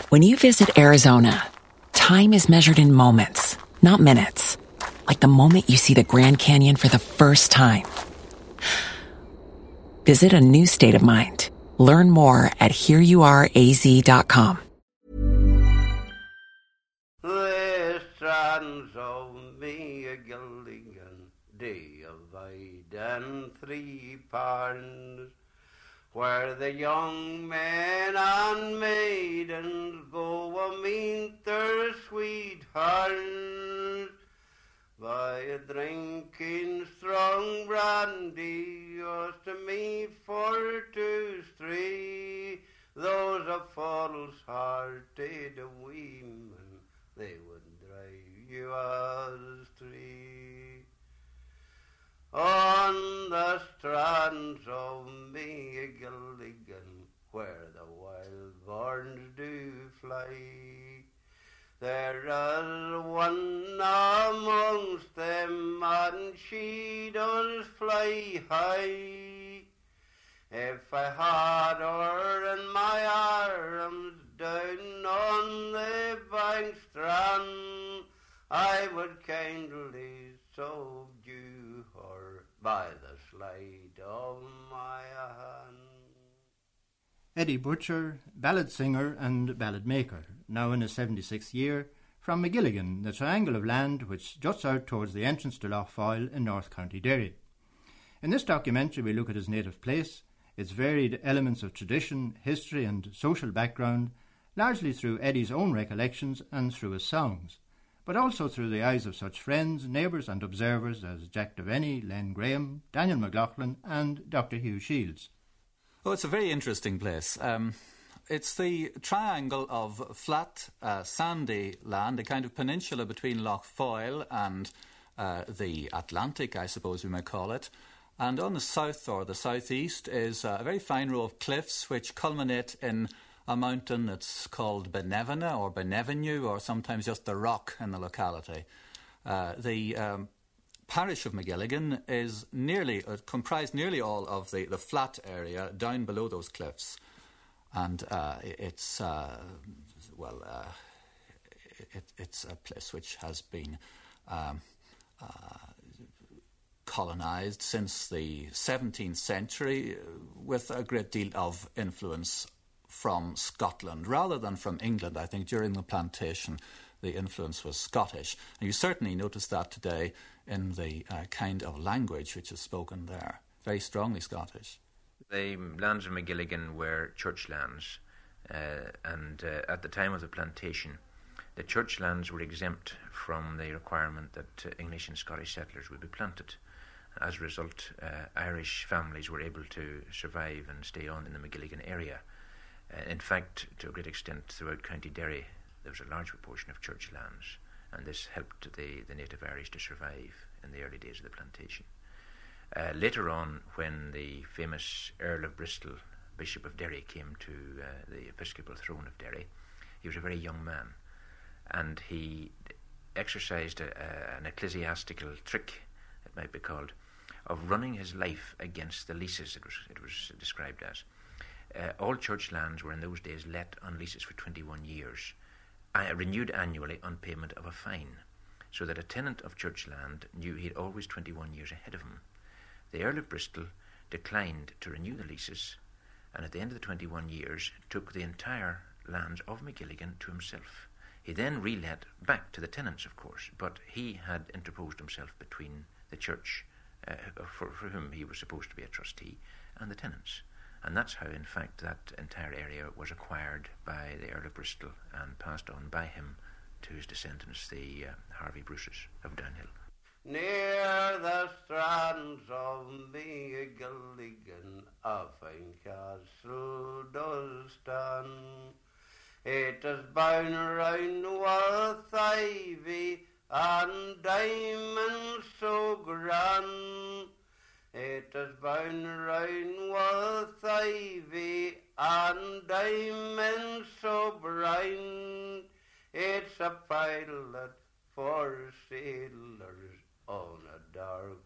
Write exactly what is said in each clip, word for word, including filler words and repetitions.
When you visit Arizona, time is measured in moments, not minutes. Like the moment you see the Grand Canyon for the first time. Visit a new state of mind. Learn more at here you are a z dot com. The strands of Megilligan, divide in three parts, where the young men and maidens go a meet their sweethearts by a drinking strong brandy, just to me for two three. Those are false-hearted women, they would drive you astray. On the strands of Megilligan, where the wild barns do fly, there is one amongst them, and she does fly high. If I had her in my arms down on the bank strand, I would kindly subdue her by the sleight of my hand. Eddie Butcher, ballad singer and ballad maker, now in his seventy-sixth year, from Megilligan, the triangle of land which juts out towards the entrance to Lough Foyle in North County Derry. In this documentary we look at his native place, its varied elements of tradition, history and social background, largely through Eddie's own recollections and through his songs, but also through the eyes of such friends, neighbours and observers as Jack Devaney, Len Graham, Daniel McLaughlin and Doctor Hugh Shields. Oh, it's a very interesting place. Um, it's the triangle of flat, uh, sandy land, a kind of peninsula between Lough Foyle and uh, the Atlantic, I suppose we may call it. And on the south or the southeast is a very fine row of cliffs which culminate in a mountain that's called Benevena or Benevenue, or sometimes just the Rock in the locality. Uh, the um, parish of Megilligan is nearly, uh, comprised nearly all of the, the flat area down below those cliffs. And uh, it's, uh, well, uh, it, it's a place which has been um, uh, colonised since the seventeenth century with a great deal of influence from Scotland rather than from England. I think during the plantation the influence was Scottish. And you certainly notice that today in the uh, kind of language which is spoken there. Very strongly Scottish. The lands of Megilligan were church lands, uh, and uh, at the time of the plantation, the church lands were exempt from the requirement that uh, English and Scottish settlers would be planted. As a result, uh, Irish families were able to survive and stay on in the Megilligan area. Uh, in fact, to a great extent, throughout County Derry, there was a large proportion of church lands, and this helped the, the native Irish to survive in the early days of the plantation. Uh, later on, when the famous Earl of Bristol, Bishop of Derry, came to uh, the episcopal throne of Derry, he was a very young man, and he exercised a, a, an ecclesiastical trick, it might be called, of running his life against the leases, it was, it was described as. Uh, all church lands were in those days let on leases for twenty-one years, uh, renewed annually on payment of a fine, so that a tenant of church land knew he had always twenty-one years ahead of him. The Earl of Bristol declined to renew the leases, and at the end of the twenty-one years took the entire lands of Megilligan to himself. He then relet back to the tenants, of course, but he had interposed himself between the church, uh, for, for whom he was supposed to be a trustee, and the tenants. And that's how, in fact, that entire area was acquired by the Earl of Bristol and passed on by him to his descendants, the uh, Harvey Bruces of Downhill. Near the strands of Megilligan, a fine castle does stand. It is bound round with ivy and diamonds so grand. It is bound round with ivy and diamonds so bright. It's a pilot for sailors on a dark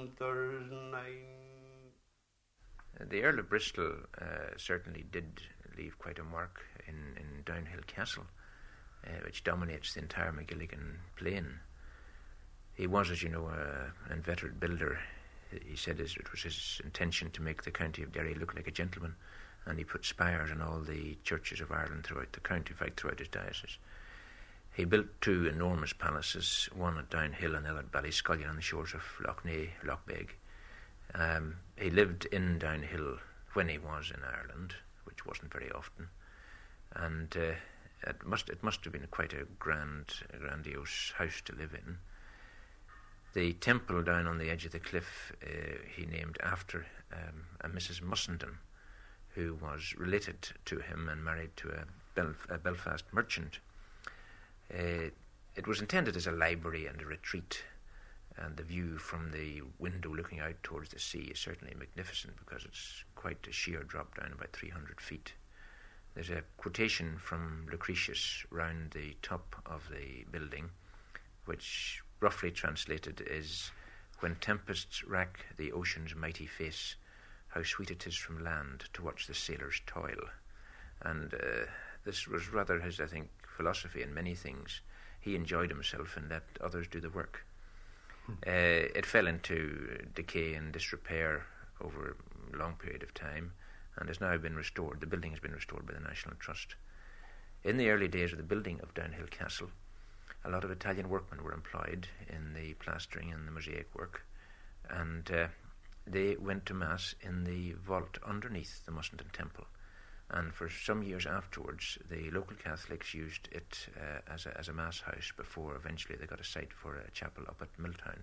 winter's night. The Earl of Bristol uh, certainly did leave quite a mark in, in Downhill Castle, uh, which dominates the entire Magilligan plain. He was, as you know, a, an inveterate builder. He said his, it was his intention to make the county of Derry look like a gentleman, and he put spires in all the churches of Ireland throughout the county, in fact, throughout his diocese. He built two enormous palaces, one at Downhill and the other at Ballyscullion on the shores of Lough Neagh, Lochbeg. Um, he lived in Downhill when he was in Ireland, which wasn't very often, and uh, it must it must have been quite a grand, a grandiose house to live in. The temple down on the edge of the cliff uh, he named after um, a Missus Mussenden, who was related to him and married to a, Belf- a Belfast merchant. Uh, it was intended as a library and a retreat, and the view from the window looking out towards the sea is certainly magnificent because it's quite a sheer drop down, about three hundred feet. There's a quotation from Lucretius round the top of the building, which roughly translated is, "When tempests rack the ocean's mighty face, how sweet it is from land to watch the sailors toil." And uh, this was rather his, I think, philosophy in many things. He enjoyed himself and let others do the work. Hmm. Uh, it fell into decay and disrepair over a long period of time and has now been restored. The building has been restored by the National Trust. In the early days of the building of Downhill Castle, a lot of Italian workmen were employed in the plastering and the mosaic work, and uh, they went to Mass in the vault underneath the Mussenden Temple. And for some years afterwards, the local Catholics used it uh, as, a, as a mass house before eventually they got a site for a chapel up at Milltown.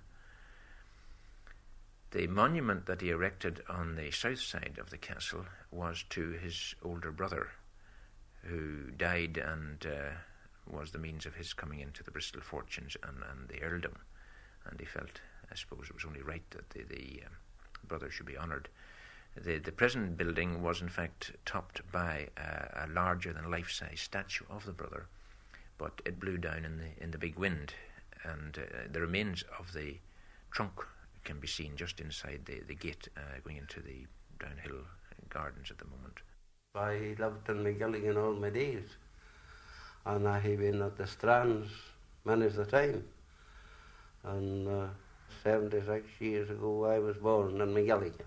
The monument that he erected on the south side of the castle was to his older brother, who died and uh, was the means of his coming into the Bristol fortunes and, and the earldom. And he felt, I suppose, it was only right that the, the um, brother should be honoured. The, the present building was in fact topped by a, a larger than life-size statue of the brother, but it blew down in the in the big wind, and uh, the remains of the trunk can be seen just inside the, the gate uh, going into the Downhill Gardens at the moment. I lived in Magilligan all my days, and I have been at the Strands many of the time, and uh, seventy-six years ago I was born in Magilligan.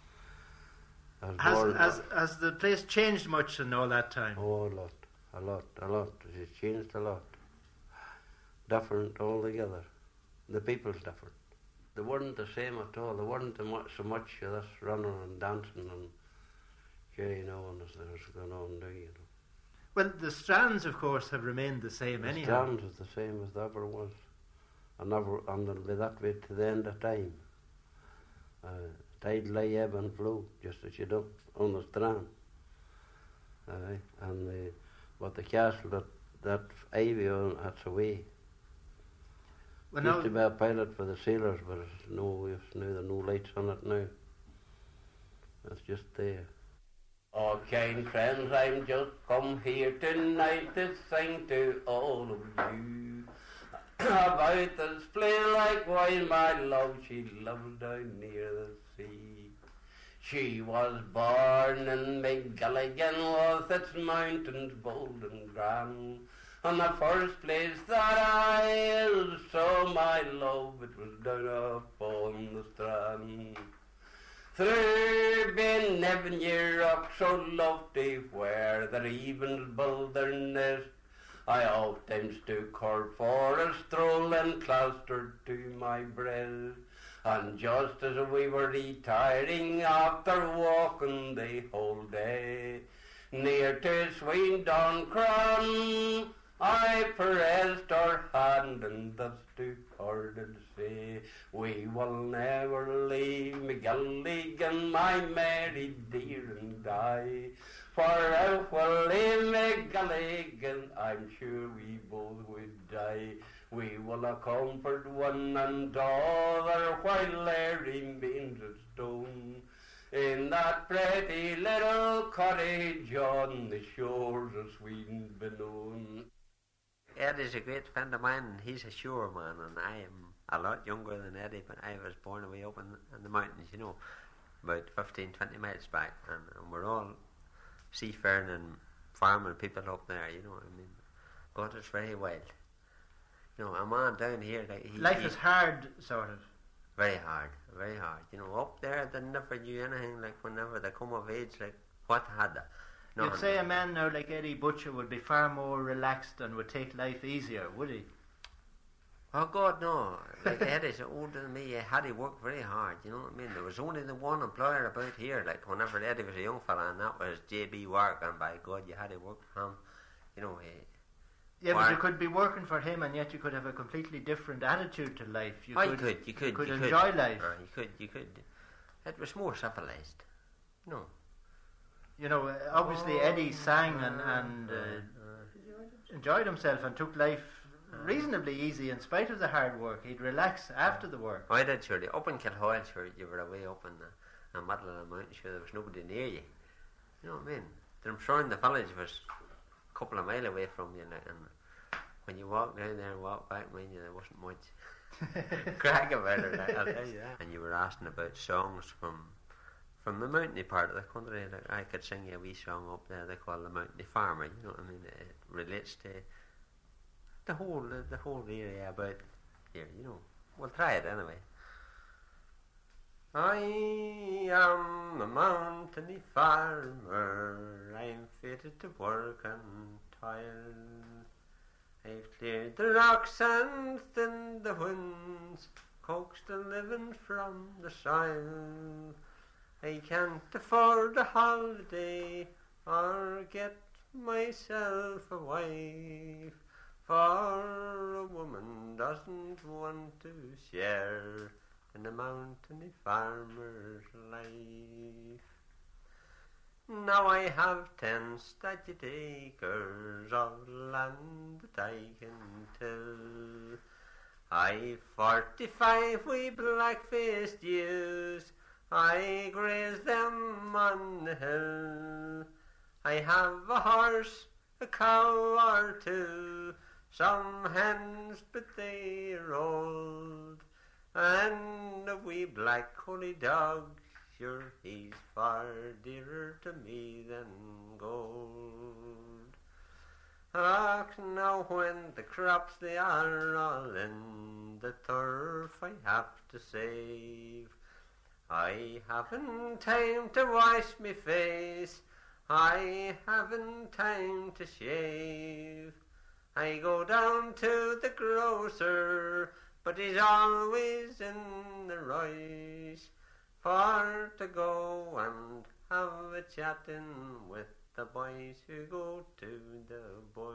Has, has, has the place changed much in all that time? Oh, a lot, a lot, a lot. It's changed a lot. Different altogether. The people's different. They weren't the same at all. There weren't so much of this running and dancing and carrying on as there was going on there, you know. Well, the Strands, of course, have remained the same the anyhow. The Strands is the same as they ever was. And, never, and they'll be that way to the end of time. Uh, Tide lay, ebb and flow, just as you do on the Strand. Aye, and the, but the castle, that, that ivy on, that's away. Well, used to be a pilot for the sailors, but it's no use now. There are no lights on it now. It's just there. Oh, kind friends, I'm just come here tonight to sing to all of you about this place like wine, my love, she loves down near the sea. She was born in Magilligan with its mountains bold and grand, and the first place that I saw my love, it was down upon the Strand. Through Ben Neven rock so lofty, where the ravens build their nest, I oftentimes took her for a stroll and clasped her to my breast. And just as we were retiring after walking the whole day, near to Swindon Cran, I pressed her hand and thus to her did say, we will never leave Magilligan, my Mary dear and I. For if we leave Magilligan, I'm sure we both would die. We will a comfort one another while there remains a stone in that pretty little cottage on the shores of Sweden below. Eddie's a great friend of mine, and he's a sure man, and I am a lot younger than Eddie, but I was born away up in, in the mountains, you know, about fifteen, twenty miles back, and, and we're all seafaring and farming people up there, you know what I mean. But it's very wild. You know, a man down here, like, he, Life he, is hard, sort of. very hard, very hard. You know, up there they never knew anything. Like whenever they come of age, like what had they? You'd say a man now like Eddie Butcher would be far more relaxed and would take life easier, would he? Oh God, no. Like Eddie's older than me. Had he worked very hard, you know what I mean? There was only the one employer about here. Like whenever Eddie was a young fella, and that was J B Wark, and by God, you had to work for him. You know, he. Yeah, but you could be working for him, and yet you could have a completely different attitude to life. You oh, could, you could, you could, you could you enjoy could. life. Uh, you could, you could. It was more civilized. No. You know, obviously oh, Eddie sang and, and uh, enjoyed himself and took life reasonably easy in spite of the hard work. He'd relax after the work. Oh, I did, surely. Up in Kilhoyle, sure, you were away up in the, the middle of the mountain, sure, there was nobody near you. You know what I mean? I'm sure in the village was a couple of mile away from you, like, and when you walk down there and walk back, mind you, there wasn't much crack about it, I'll tell you that. And you were asking about songs from from the mountainy part of the country. Like, I could sing you a wee song up there they call the Mountainy Farmer, you know what I mean? It relates to the whole uh, the whole area about here, you know. We'll try it anyway. I am a mountainy farmer, I'm fitted to work and toil. I've cleared the rocks and thinned the winds, coaxed the living from the soil. I can't afford a holiday or get myself a wife, for a woman doesn't want to share in a mountainy farmer's life. Now I have ten statute acres of land that I can till. I've forty-five wee black-faced ewes, I graze them on the hill. I have a horse, a cow or two, some hens but they're old, and a wee black collie dog, sure he's far dearer to me than gold. Ah, now when the crops they are all in, the turf I have to save, I haven't time to wash me face, I haven't time to shave. I go down to the grocer, but he's always in the rice, for to go and have a chatting with the boys who go to the boys.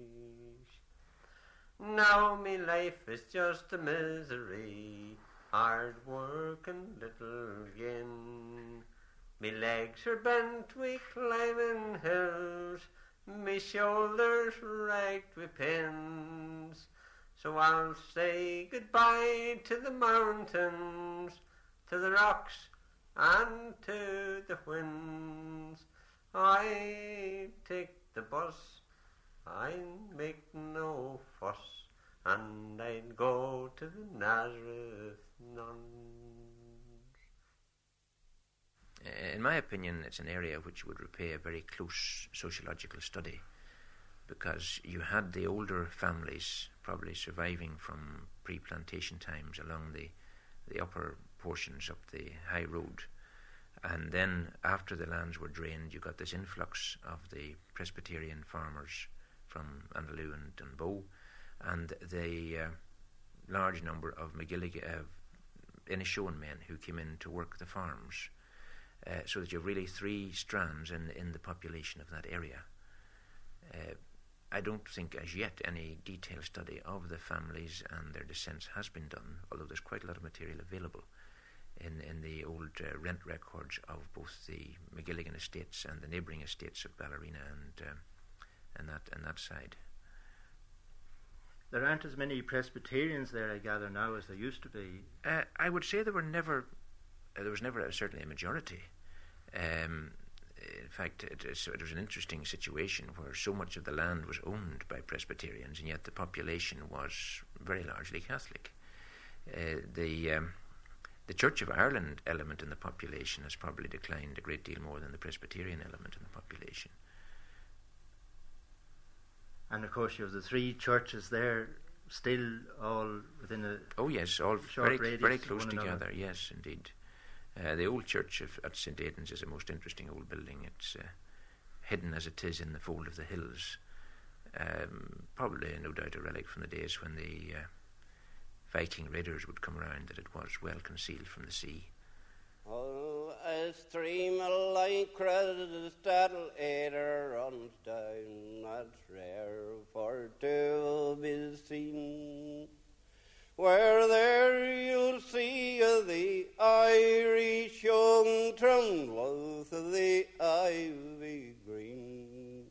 Now me life is just a misery, hard work and little gain. Me legs are bent wi' climbing hills, me shoulders racked wi' pains. So I'll say goodbye to the mountains, to the rocks and to the winds. I take the bus, I make no fuss, and I'd go to the Nazareth nuns. In my opinion, it's an area which would repay a very close sociological study, because you had the older families probably surviving from pre-plantation times along the, the upper portions up the high road, and then after the lands were drained you got this influx of the Presbyterian farmers from Andalou and Dunbow, and the uh, large number of McGilligan, uh, Inishowen men who came in to work the farms, uh, so that you have really three strands in, in the population of that area. Uh, I don't think as yet any detailed study of the families and their descents has been done, although there's quite a lot of material available in, in the old uh, rent records of both the McGilligan estates and the neighbouring estates of Ballerina and, uh, and, that, and that side. There aren't as many Presbyterians there, I gather, now as there used to be. Uh, I would say there were never, uh, there was never uh, certainly a majority. Um, in fact, it, it was an interesting situation where so much of the land was owned by Presbyterians, and yet the population was very largely Catholic. Uh, the um, The Church of Ireland element in the population has probably declined a great deal more than the Presbyterian element in the population. And of course you have the three churches there, still all within a oh yes, all short very radius very close of one together. another. Yes, indeed. Uh, the old church of, at Saint Aidan's is a most interesting old building. It's uh, hidden as it is in the fold of the hills. Um, probably, no doubt, a relic from the days when the uh, Viking raiders would come around, that it was well concealed from the sea. Oh, a stream of light crystal aether runs down, that's rare for to be seen. Where there you'll see the Irish young trembleth the ivy green.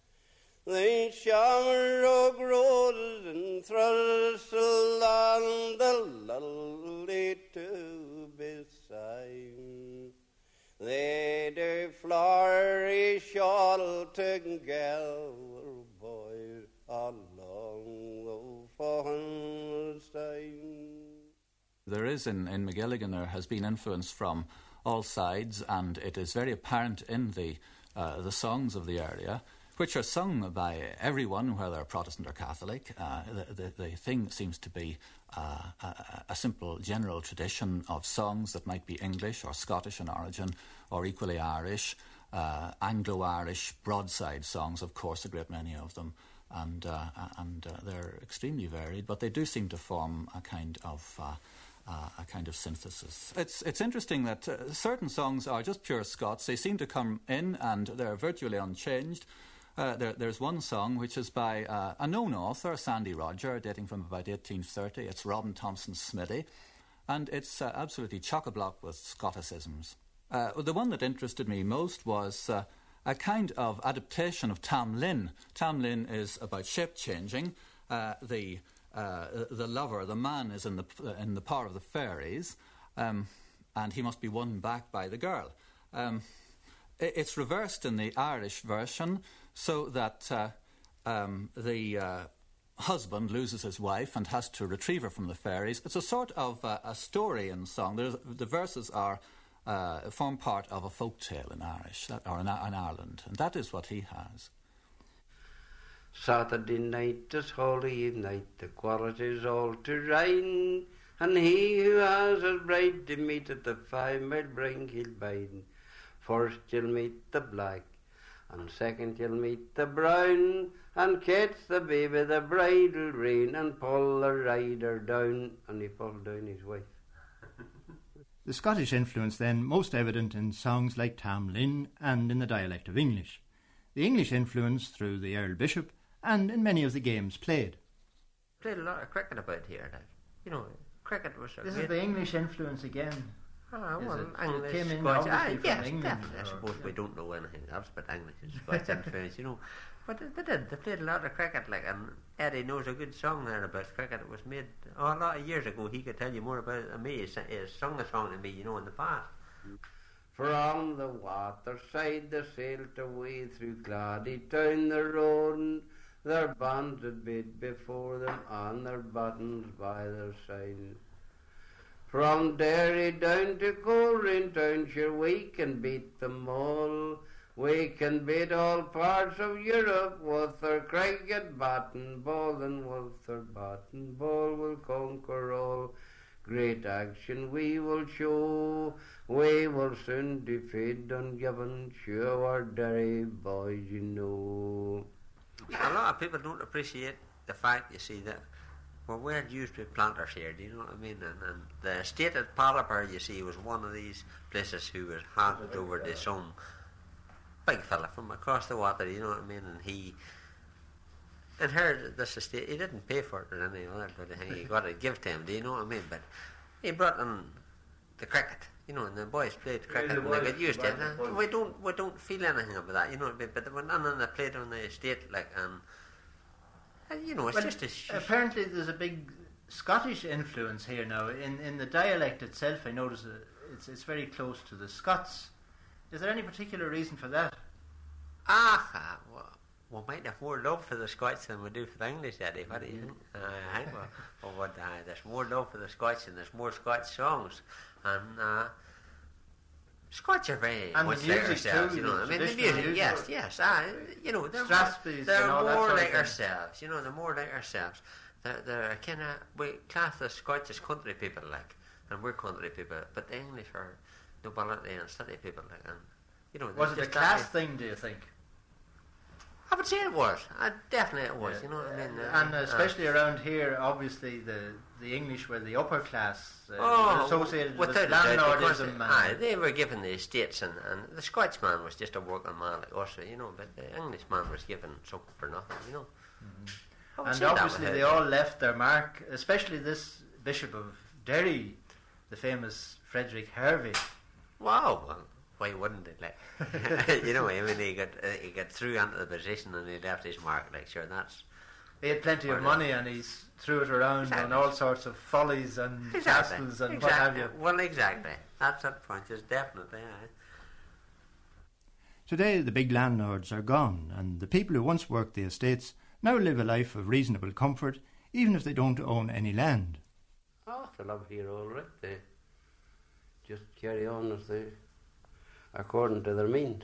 The shamrock roses and thistle and the lily to beside. They do flourish all together, boys, along the forest side. There is in, in Magilligan, there has been influence from all sides, and it is very apparent in the uh, the songs of the area, which are sung by everyone, whether Protestant or Catholic. Uh, the, the, the thing seems to be uh, a, a simple general tradition of songs that might be English or Scottish in origin, or equally Irish, uh, Anglo-Irish broadside songs, of course, a great many of them, and uh, and uh, they're extremely varied, but they do seem to form a kind of uh, uh, a kind of synthesis. It's it's interesting that uh, certain songs are just pure Scots. They seem to come in and they're virtually unchanged. Uh, there, there's one song which is by uh, a known author, Sandy Roger, dating from about eighteen thirty. It's Robin Thompson's Smithy, and it's uh, absolutely chock-a-block with Scotticisms. Uh, the one that interested me most was uh, a kind of adaptation of Tam Lin. Tam Lin is about shape-changing. Uh, the uh, the lover, the man, is in the in the power of the fairies, um, and he must be won back by the girl. Um, it, it's reversed in the Irish version, so that uh, um, the uh, husband loses his wife and has to retrieve her from the fairies. It's a sort of uh, a story in song. There's, the verses are uh, form part of a folk tale in Irish, that, or in, in Ireland, and that is what he has. Saturday night is holy night, the quality's all to rhyme, and he who has his bride to meet at the five-mile brink he'll bide. First you'll meet the black, and second you'll meet the brown, and catch the baby the bridal rein, and pull the rider down, and he pulled down his wife. The Scottish influence then most evident in songs like Tam Lin and in the dialect of English. The English influence through the Earl Bishop and in many of the games played. Played a lot of cricket about here, like, you know, cricket was a This great... is the English influence again. Ah, Is well, it- English, it came in Scotch, obviously ah, from yes, England, definitely. I or- suppose yeah. we don't know anything else but English and Scotch influence, you know. But they, they did. They played a lot of cricket, like, and Eddie knows a good song there about cricket. It was made oh, a lot of years ago. He could tell you more about it than me. He, sa- he sung a song to me, you know, in the past. From the water side they sailed away through Gladdy down the road, their bands had bid before them and their buttons by their side. From Derry down to Coleraine town, sure we can beat them all. We can beat all parts of Europe with our cricket bat and ball, and with our bat and ball we'll conquer all. Great action we will show, we will soon defeat Dungiven, sure our Derry boys you know. A lot of people don't appreciate the fact, you see, that well, we're used to planters here, do you know what I mean? And, and the estate at Palliper, you see, was one of these places who was handed over to some big fella from across the water, you know what I mean? And he inherited this estate. He didn't pay for it or anything like that, but he got it give to him, do you know what I mean? But he brought in the cricket, you know, and the boys played cricket and they got used to it. And we don't we don't feel anything about that, you know what I mean? But they went on and they played on the estate, like, and, and you know, it's Well, just a... sh- apparently there's a big Scottish influence here now. In in the dialect itself, I notice uh, it's it's very close to the Scots. Is there any particular reason for that? Ah, well, we might have more love for the Scots than we do for the English, Eddie. What do you think? Uh, I think well, well, what, uh, there's more love for the Scots and there's more Scots songs. And uh, Scots are very and much the like music ourselves, too, you know. the I mean, the traditional music, music. yes, yes. Uh, you know, they're more, Strathspeys they're and all that more sort of like thing. ourselves, you know, they're more like ourselves. They're, they're kind of, we class the Scots as country people, like, and we're country people, but the English are nobility and city people, like, and, you know. Was it a just class that- thing, do you think? I would say it was. Uh, definitely it was, Yeah. you know what I mean? Uh, and especially uh, around here, obviously the the English were the upper class, uh, oh, associated with without a doubt, because landlordism. they, and, aye, they were given the estates, and, and the Scotsman was just a working man like us, you know, but the Englishman was given something for nothing, you know. I would and say that obviously was they it. all left their mark, especially this Bishop of Derry, the famous Frederick Hervey. Wow, well, why wouldn't it? Like, you know, I mean, he got uh, he got through into the position and he left his mark. Like, sure, that's He had plenty of money and he threw it around Exactly. on all sorts of follies and exactly, castles and exactly. what have you. Well, exactly. That's that point. Is definitely. Aye. Today the big landlords are gone, and the people who once worked the estates now live a life of reasonable comfort, even if they don't own any land. Oh, they love here all right. They just carry on as they, according to their means.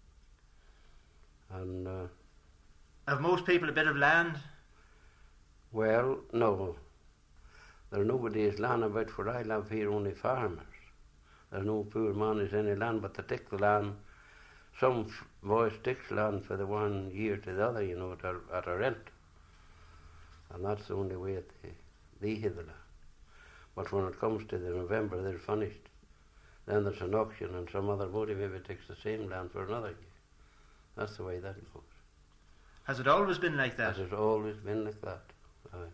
And, uh, Have most people a bit of land? well, no. There's nobody's land about where I live here, only farmers. There's no poor man has any land, but they take the land. Some f- boys take land for the one year to the other, you know, at a, at a rent. And that's the only way they, they have the land. But when it comes to the November, they're finished. Then there's an auction and some other body maybe takes the same land for another year. That's the way that goes. Has it always been like that? That has always been like that. Aye.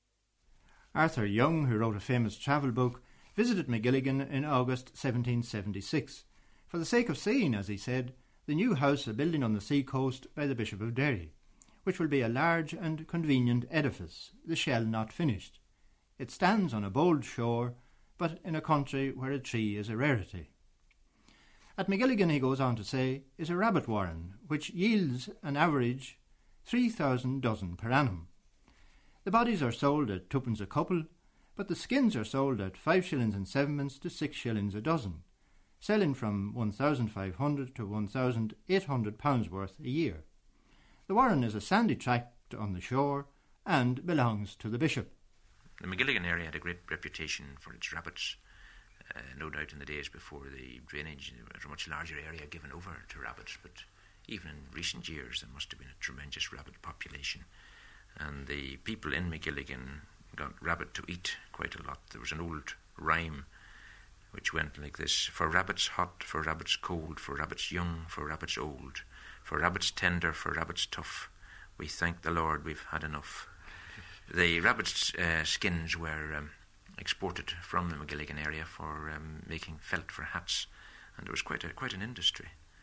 Arthur Young, who wrote a famous travel book, visited McGilligan in August seventeen seventy-six, for the sake of seeing, as he said, the new house a building on the sea coast by the Bishop of Derry, which will be a large and convenient edifice, the shell not finished. It stands on a bold shore, but in a country where a tree is a rarity. At McGilligan, he goes on to say, is a rabbit warren, which yields an average three thousand dozen per annum. The bodies are sold at twopence a couple, but the skins are sold at five shillings and sevenpence to six shillings a dozen, selling from one thousand five hundred to one thousand eight hundred pounds worth a year. The warren is a sandy tract on the shore and belongs to the bishop. The McGilligan area had a great reputation for its rabbits. Uh, no doubt in the days before the drainage, there was a much larger area given over to rabbits, but even in recent years there must have been a tremendous rabbit population. And the people in McGilligan got rabbit to eat quite a lot. There was an old rhyme which went like this: for rabbits hot, for rabbits cold, for rabbits young, for rabbits old, for rabbits tender, for rabbits tough, we thank the Lord we've had enough. The rabbits' uh, skins were um, exported from the McGilligan area for um, making felt for hats, and there was quite a, quite an industry.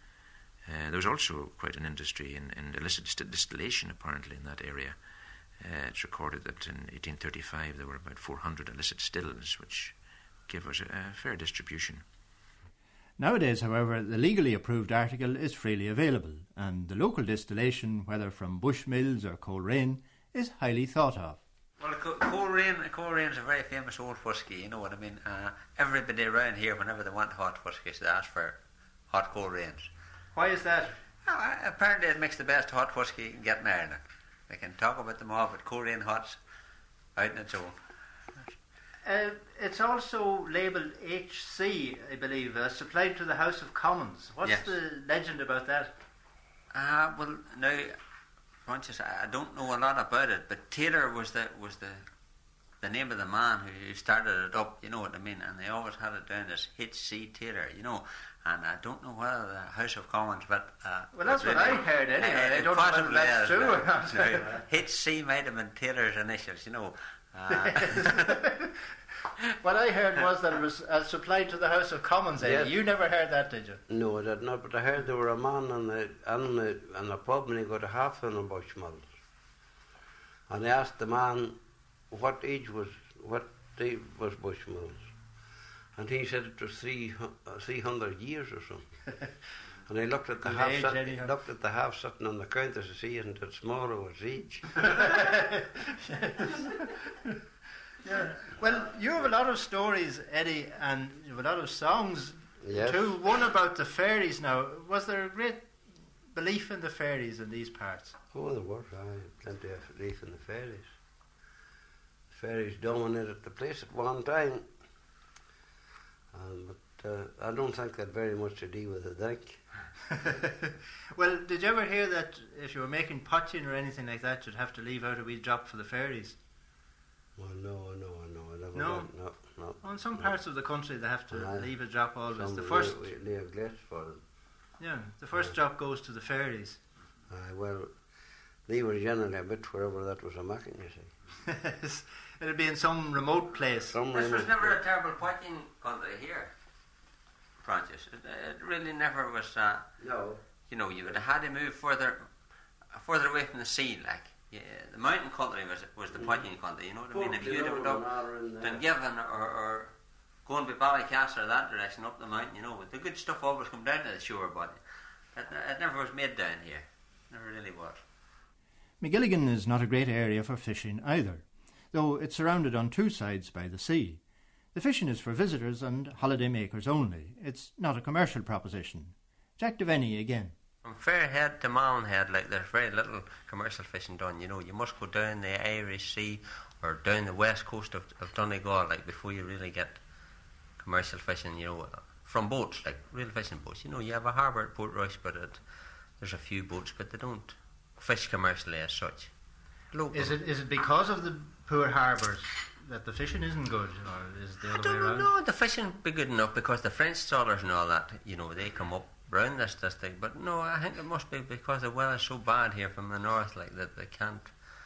Uh, there was also quite an industry in, in illicit st- distillation, apparently, in that area. Uh, it's recorded that in eighteen thirty-five there were about four hundred illicit stills, which give us a, a fair distribution. Nowadays, however, the legally approved article is freely available, and the local distillation, whether from Bushmills or Coleraine, is highly thought of. Well, Coleraine, Coleraine a very famous old whisky, you know what I mean? Uh, everybody around here, whenever they want hot whiskies, they ask for hot Coleraines. Why is that? Uh, apparently it makes the best hot whisky you can get in Ireland. They can talk about them all, but Coleraine hot's out in its own. Uh, it's also labelled H C, I believe, uh, supplied to the House of Commons. What's Yes. the legend about that? Uh, well, now, Francis, I don't know a lot about it, but Taylor was the was the the name of the man who started it up, you know what I mean, and they always had it down as H C Taylor, you know, and I don't know whether the House of Commons, but... Uh, Well, that's but what really, I heard anyway. uh, I don't know whether possibly that's is, true or uh, not. no, H C might have been Taylor's initials, you know. Uh, What I heard was that it was uh, supplied to the House of Commons. Eddie. Yes. You never heard that, did you? No, I did not, but I heard there were a man in the, in the, in the pub and he got a half in a Bushmills. And they asked the man what age was, what day was Bushmills. And he said it was three, hu- uh, three hundred years or something. And I looked at the Good half age, sit- anyhow. looked at the half sitting on the counter to see isn't it smaller was each. Yeah. Well, you have a lot of stories, Eddie, and you have a lot of songs Yes. too. One about the fairies now. Was there a great belief in the fairies in these parts? Oh, there was, aye, plenty of belief in the fairies. The fairies dominated the place at one time. Um, but uh, I don't think that very much to do with the drink. Well, did you ever hear that if you were making potching or anything like that, you'd have to leave out a wee drop for the fairies? Well, no, no, no, I never No? did, no, no. Well, in some no. parts of the country, they have to Aye. leave a drop always. Some The we- first, we leave glass for them. yeah, the first Aye. drop goes to the fairies. Aye, well, they were generally a bit wherever that was a macking, you see. It'd be in some remote place. Some This was remote never place. a terrible potting country here, Francis. It, it really never was. Uh, No. you know, you would have had to move further, further away from the sea. Like, yeah, the mountain country was was the potting country. You know what I mean? If you'd have done, been given or, or going by Ballycastle or that direction up the mountain, you know, the good stuff always come down to the shore, but it, it never was made down here. Never really was. McGilligan is not a great area for fishing either, though it's surrounded on two sides by the sea. The fishing is for visitors and holiday makers only. It's not a commercial proposition. Jack Devaney again. From Fairhead to Mallinhead, like, there's very little commercial fishing done. You know, you must go down the Irish Sea or down the west coast of, of Donegal, like, before you really get commercial fishing, you know, from boats, like real fishing boats. You know, you have a harbour at Portrush, but it, there's a few boats, but they don't fish commercially as such. Local. Is it is it because of the poor harbours that the fishing isn't good, or is it the I other way don't around? know. The fishing be good enough because the French trawlers and all that, you know, they come up round this this thing. But no, I think it must be because the weather's so bad here from the north, like that they can't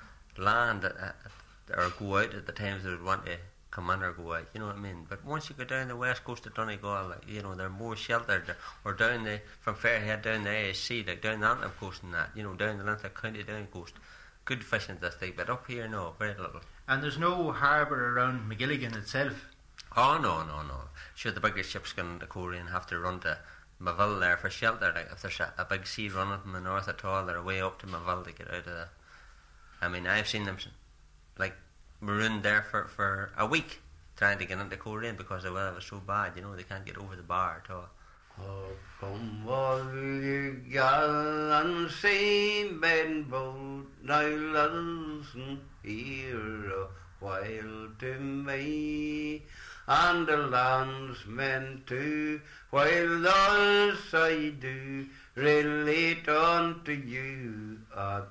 land at, at, or go out at the times they would want to come in or go out. You know what I mean? But once you go down the west coast of Donegal, like, you know, they're more sheltered. Or down the from Fairhead down the Irish Sea, like down the Antrim coast and that. You know, down the Leinster County down coast. Good fishing this thing, but up here, no, very little. And there's no harbour around McGilligan itself. Oh, no, no, no. Sure, the bigger ships can the Korean have to run to Maville there for shelter. Like, if there's a, a big sea running from the north at all, they're way up to Maville to get out of the... I mean, I've seen them, like, marooned there for, for a week trying to get into Korean because the weather was so bad, you know, they can't get over the bar at all. Oh, from all you gallant seamen bold, now listen here a while to me, and the landsmen too, while thus I do relate unto you a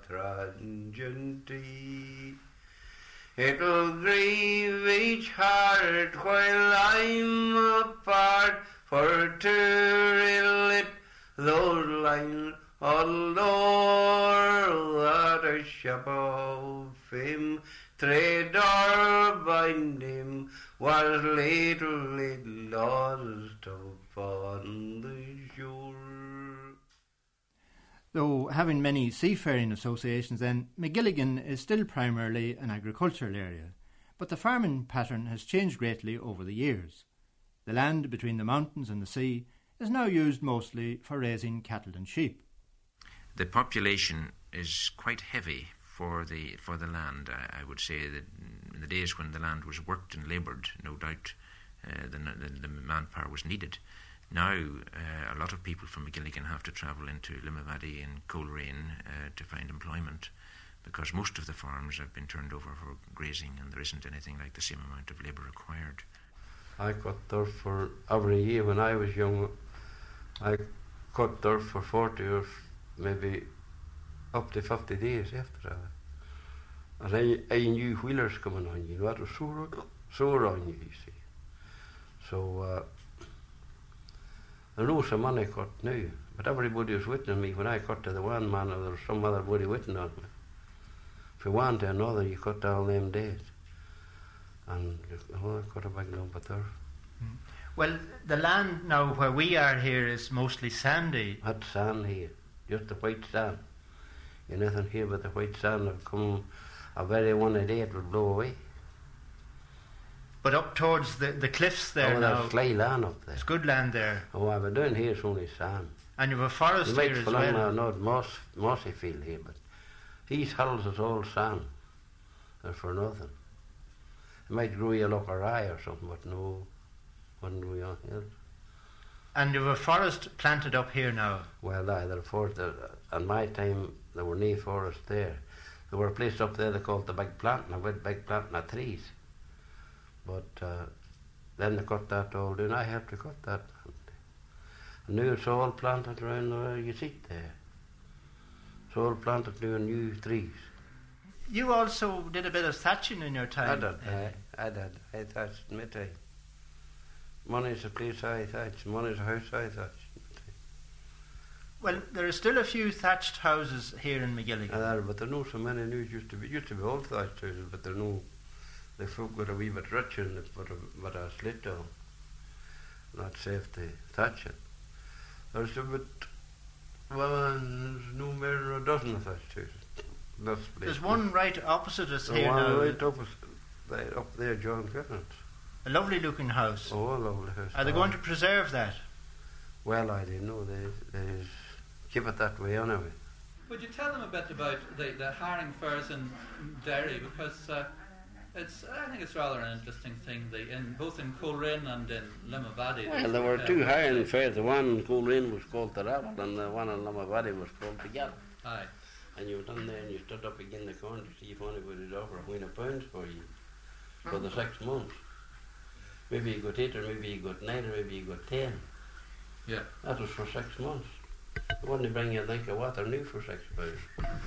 tragedy. It'll grieve each heart while I'm apart, for to relate those lines, although that a ship of fame, trade or bind him, was lately lost upon the shore. Though having many seafaring associations then, McGilligan is still primarily an agricultural area, but the farming pattern has changed greatly over the years. The land between the mountains and the sea is now used mostly for raising cattle and sheep. The population is quite heavy for the for the land. I, I would say that in the days when the land was worked and laboured, no doubt uh, the, the, the manpower was needed. Now, uh, a lot of people from McGilligan have to travel into Limavady and Coleraine uh, to find employment because most of the farms have been turned over for grazing and there isn't anything like the same amount of labour required. I cut dirt for every year when I was young. I cut dirt for forty or maybe up to fifty days after that. And I, I knew wheelers coming on you. That was so, so on you, you see. So, uh, I know some money cut now, but everybody was waiting me when I cut to the one man, or there was some other body waiting on me. If you want to another, you cut all them days. And oh, I cut a big lump of turf. Mm. Well, the land now where we are here is mostly sandy. That's sand here, just the white sand. You nothing here but the white sand will come a very one a day, it will blow away. But up towards the, the cliffs there oh, now, there's clay land up there. there's good land there. Oh, what we're doing here is only sand. And you have a forest you here might as fall on well. an old moss, mossy field here, but he's held his old sand. They're for nothing. It might grow you look a rye or something, but no, wouldn't grow you anything else. And you have a forest planted up here now. Well, aye, there for the, at my time there were no forest there. There were a place up there they called the Big Planting, a big, big planting of trees. But uh, then they cut that all down. I helped to cut that. And now it's all planted around where you sit there. It's all planted new new trees. You also did a bit of thatching in your time. I did, aye, I did. I thatched in my time. Money's a place I thatched, money's a house I thatched. Well, there are still a few thatched houses here in McGilligan. Uh, but there are no so many now. Used to be used to be old thatched houses, but there are no. The folk got a wee bit richer and they put a, put a slit down. Not safe to thatch it. There's a bit. Well, there's no more than a dozen of thatched houses. That's There's one right opposite us the here one now. right opposite, right up there, John Gittins. A lovely looking house. Oh, a lovely house. Are they going to preserve that? Well, I didn't know. They they keep it that way anyway. Would you tell them a bit about the, the hiring fairs in Derry? Because uh, it's I think it's rather an interesting thing. The, in both in Coleraine and in Limavady. Well, there were two hiring fairs. The one in Coleraine was called the Ravel, and the one in Limavady was called the Gallop. Aye. And you were down there and you stood up again the corner to see if anybody would offer a win of pounds for you for the six months. Maybe you got eight, or maybe you got nine, or maybe you got ten. Yeah. That was for six months. They wouldn't bring you a drink of water new for six pounds.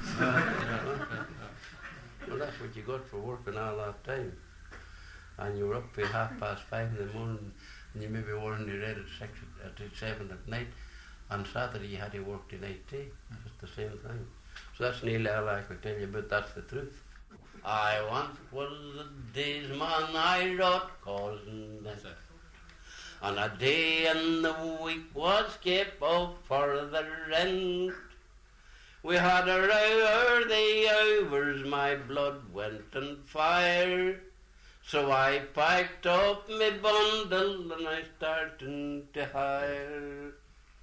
Well, that's what you got for working all that time. And you were up till half past five in the morning, and you maybe weren't ready at six, at seven at night. On Saturday you had to work the night tea. It's the same thing. So that's nearly all I could tell you, but that's the truth. I once was a day's man, I wrote causing death. On a day in the week was kept up for the rent. We had a row the hours, my blood went on fire. So I packed up my bundle and I started to hire.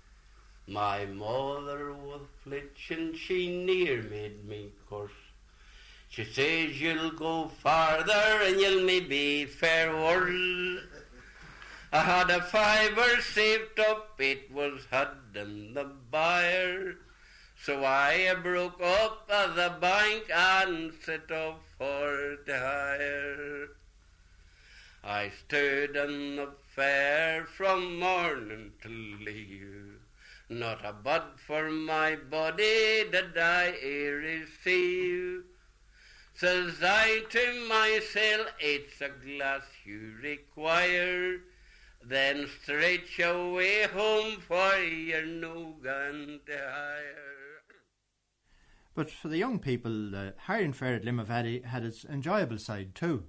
My mother was flinching, she near made me curse. She says you'll go farther and you'll maybe fare worse. I had a fiver saved up, it was had in the buyer. So I broke up at the bank and set off for the hire. I stood in the fair from morning till eve. Not a bud for my body did I receive. Says I to myself, it's a glass you require. Then straight away home for you're no gun to hire. But for the young people, the hiring fair at Limavady had its enjoyable side too.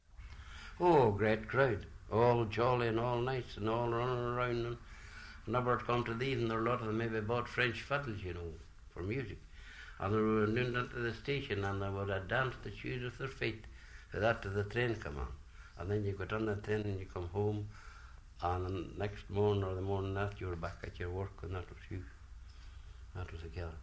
Oh, great crowd. All jolly and all nice and all running around. And never had come to these, and there were a lot of them maybe bought French fiddles, you know, for music. And they were running into the station and they would have danced the shoes with their feet. So that till the train come on. And then you got on the train and you come home, and the next morning or the morning after you were back at your work, and that was you. That was a gallop.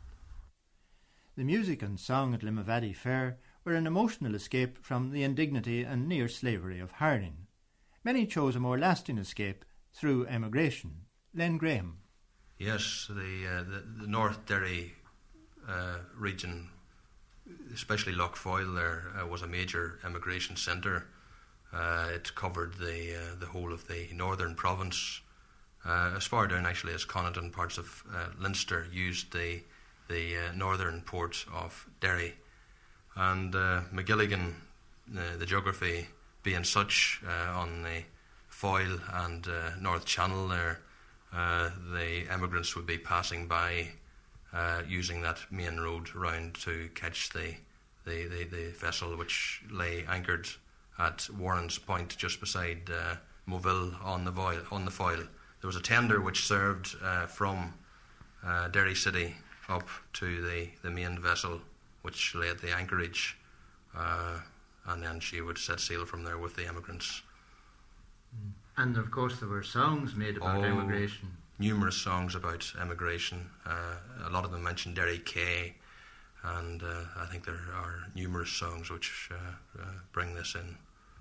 The music and song at Limavady Fair were an emotional escape from the indignity and near slavery of hiring. Many chose a more lasting escape through emigration. Len Graham. Yes, the uh, the, the North Derry uh, region, especially Lough Foyle, there uh, was a major emigration centre. Uh, it covered the uh, the whole of the northern province, uh, as far down actually as Connaught and parts of uh, Leinster used the the uh, northern port of Derry, and uh, McGilligan, uh, the geography being such uh, on the Foyle and uh, North Channel there. Uh, the emigrants would be passing by uh, using that main road round to catch the, the, the, the vessel which lay anchored at Warren's Point just beside uh, Moville on the, Foyle, on the Foyle. There was a tender which served uh, from uh, Derry City up to the, the main vessel which lay at the anchorage, uh, and then she would set sail from there with the emigrants. And of course there were songs made about oh, emigration. numerous songs about emigration. Uh, a lot of them mention Derry Quay, and uh, I think there are numerous songs which uh, uh, bring this in.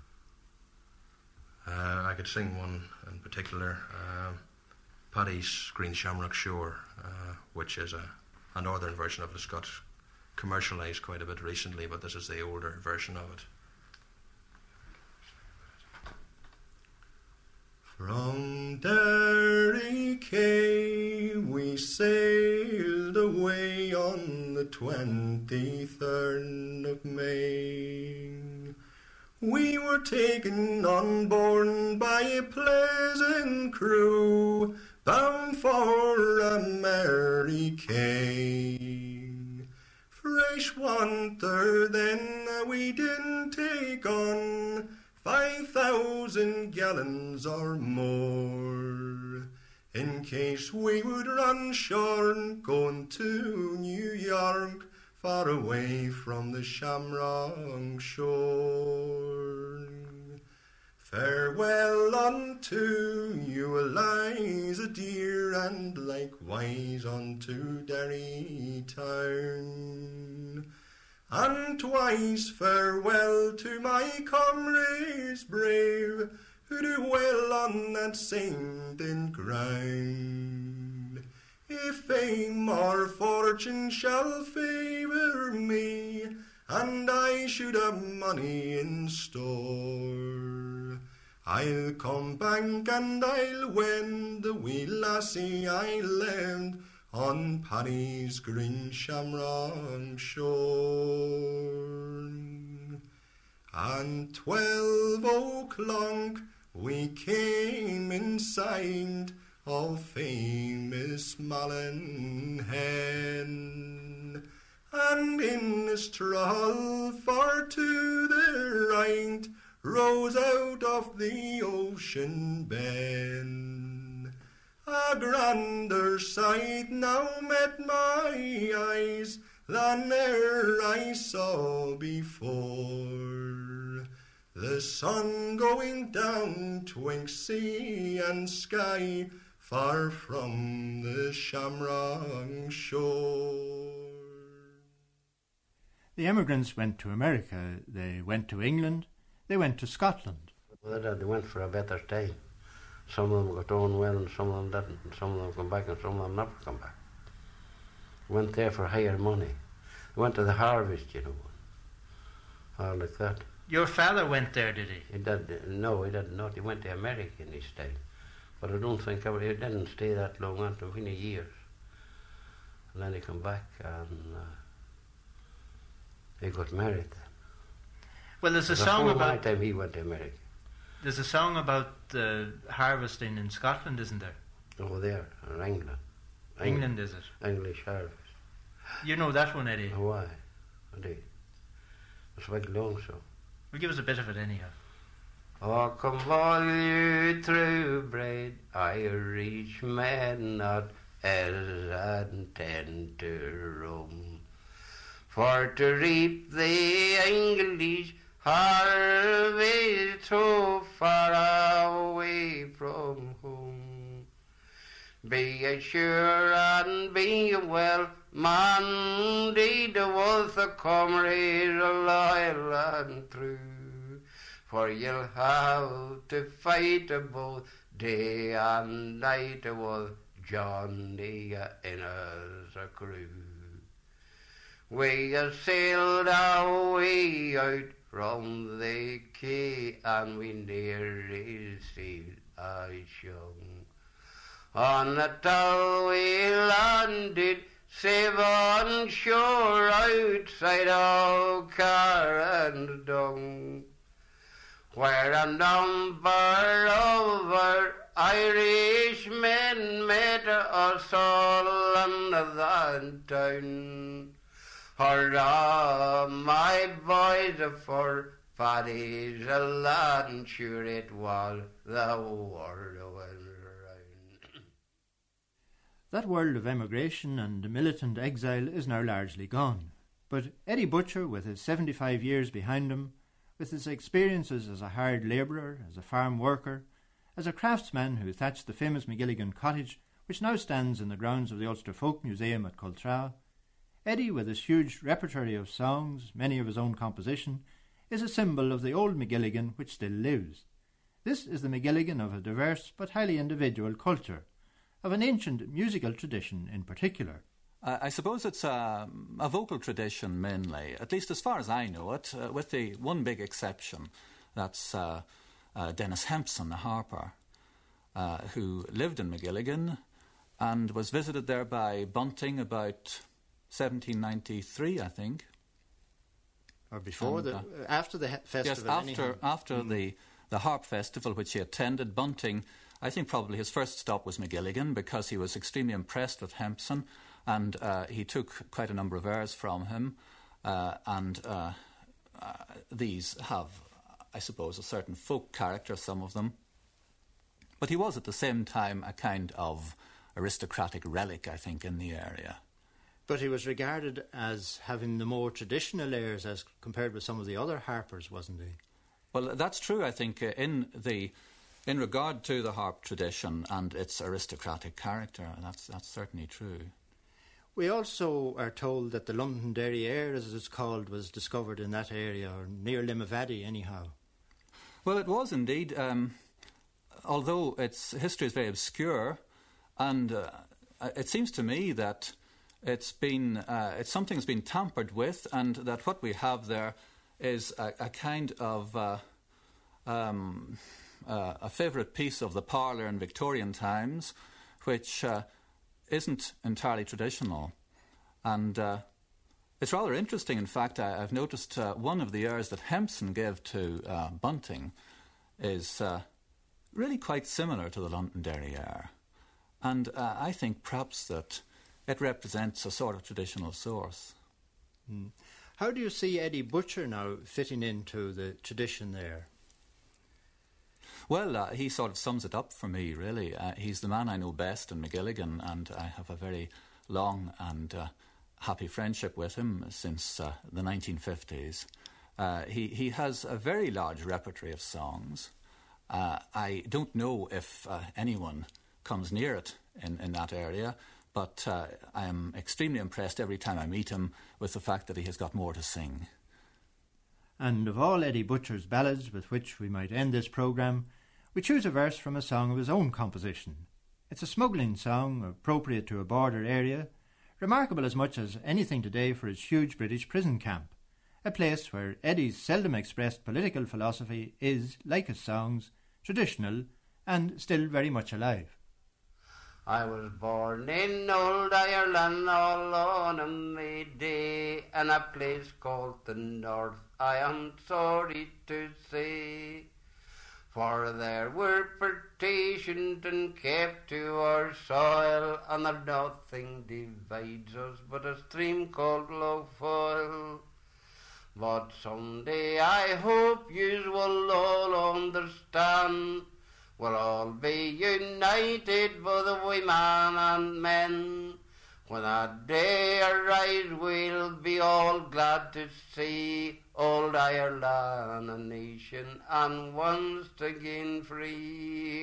Uh, I could sing one in particular, uh, Paddy's Green Shamrock Shore, uh, which is a, a northern version of it. It's got commercialised quite a bit recently, but this is the older version of it. From Derry Quay we sailed away on the twenty-third of May. We were taken on board by a pleasant crew, bound for America. Fresh water then we didn't take on, five thousand gallons or more, in case we would run short going to New York, far away from the Shamrock shore. Farewell unto you, Eliza dear, and likewise unto Derry town. And twice farewell to my comrades brave, who do well on that sainted ground. If fame or fortune shall favour me, and I should have money in store, I'll come back and I'll wend the wee lassie I left on Paddy's Green Shamrock shore. And twelve o'clock we came in sight of famous Malin-hen, and in the straw far to the right rose out of the ocean bend. A grander sight now met my eyes than e'er I saw before. The sun going down twixt sea and sky, far from the Shamrock shore. The emigrants went to America, they went to England, they went to Scotland. Well, they went for a better time. Some of them got on well and some of them didn't, and some of them come back and some of them never come back. Went there for higher money. Went to the harvest, you know, all like that. Your father went there, did he? He did. No, he did not. He went to America in his time. But I don't think ever, he didn't stay that long, until many years. And then he come back and uh, he got married. Well, there's a Before song my about... time he went to America. There's a song about uh, harvesting in Scotland, isn't there? Over there, in England. England, is it? English harvest. You know that one, Eddie? Oh, why? Indeed. It's a big long song. Well, give us a bit of it anyhow. Oh, come all you true-bred Irish men, not as I intend to roam, for to reap the English harvest so far away from home. Be assured and be well, man, indeed was a comrade loyal and true, for you'll have to fight both day and night with Johnny in as a crew. We sailed away out from the quay, and we nearly received a shung. On the tow we landed, safe on shore outside of Carandung, where a number of our Irishmen met us all in that town. Hurrah, my boys, for Paddy's a land, sure it was the world went round. That world of emigration and militant exile is now largely gone. But Eddie Butcher, with his seventy-five years behind him, with his experiences as a hard labourer, as a farm worker, as a craftsman who thatched the famous McGilligan cottage which now stands in the grounds of the Ulster Folk Museum at Cultra, Eddie, with his huge repertory of songs, many of his own composition, is a symbol of the old Magilligan which still lives. This is the Magilligan of a diverse but highly individual culture, of an ancient musical tradition in particular. Uh, I suppose it's a, a vocal tradition mainly, at least as far as I know it, uh, with the one big exception. That's uh, uh, Dennis Hempson, a harper, uh, who lived in Magilligan and was visited there by Bunting about seventeen ninety-three, I think. Or before, and, the uh, after the he- festival. Yes, after, anyhow. after mm. the, the harp festival which he attended, Bunting, I think probably his first stop was Magilligan because he was extremely impressed with Hempson, and uh, he took quite a number of airs from him, uh, and uh, uh, these have, I suppose, a certain folk character, some of them. But he was at the same time a kind of aristocratic relic, I think, in the area. But he was regarded as having the more traditional airs as compared with some of the other harpers, wasn't he? Well, that's true, I think, uh, in the in regard to the harp tradition and its aristocratic character. That's that's certainly true. We also are told that the Londonderry air, as it's called, was discovered in that area, or near Limavady anyhow. Well, it was indeed, um, although its history is very obscure, and uh, it seems to me that it's been uh, it's something that's been tampered with, and that what we have there is a, a kind of uh, um, uh, a favourite piece of the parlour in Victorian times, which uh, isn't entirely traditional. And uh, it's rather interesting, in fact. I, I've noticed uh, one of the airs that Hempson gave to uh, Bunting is uh, really quite similar to the Londonderry air. And uh, I think perhaps that it represents a sort of traditional source. Mm. How do you see Eddie Butcher now fitting into the tradition there? Well, uh, he sort of sums it up for me, really. Uh, he's the man I know best in Magilligan, and I have a very long and uh, happy friendship with him since uh, the nineteen fifties. Uh, he, he has a very large repertory of songs. Uh, I don't know if uh, anyone comes near it in, in that area, but uh, I am extremely impressed every time I meet him with the fact that he has got more to sing. And of all Eddie Butcher's ballads with which we might end this programme, we choose a verse from a song of his own composition. It's a smuggling song appropriate to a border area, remarkable as much as anything today for its huge British prison camp, a place where Eddie's seldom expressed political philosophy is, like his songs, traditional and still very much alive. I was born in old Ireland all on a May day, in a place called the North, I am sorry to say. For there we're partitioned and kept to our soil, and there nothing divides us but a stream called Lough Foyle. But someday I hope yous will all understand, we'll all be united, both women and men. When that day arrives, we'll be all glad to see old Ireland a nation and once again free.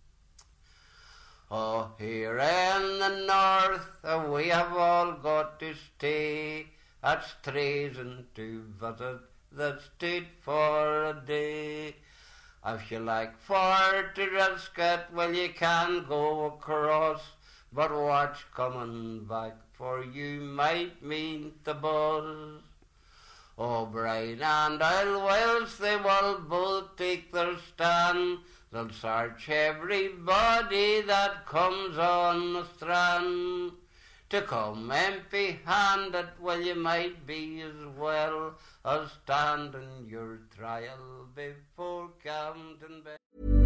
Oh, here in the north uh, we have all got to stay at Strazen to visit the state for a day. If you like for to risk it, well, you can go across, but watch coming back, for you might meet the boss. O'Brien and Isle Wells, they will both take their stand. They'll search everybody that comes on the strand. To come empty-handed, well, you might be as well as standing your trial before Camden Bay.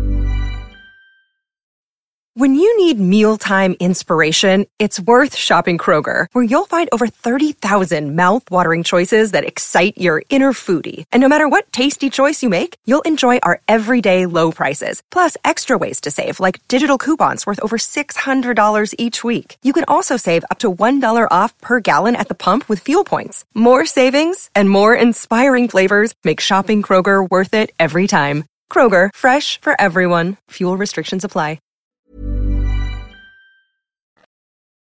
When you need mealtime inspiration, it's worth shopping Kroger, where you'll find over thirty thousand mouth-watering choices that excite your inner foodie. And no matter what tasty choice you make, you'll enjoy our everyday low prices, plus extra ways to save, like digital coupons worth over six hundred dollars each week. You can also save up to one dollar off per gallon at the pump with fuel points. More savings and more inspiring flavors make shopping Kroger worth it every time. Kroger, fresh for everyone. Fuel restrictions apply.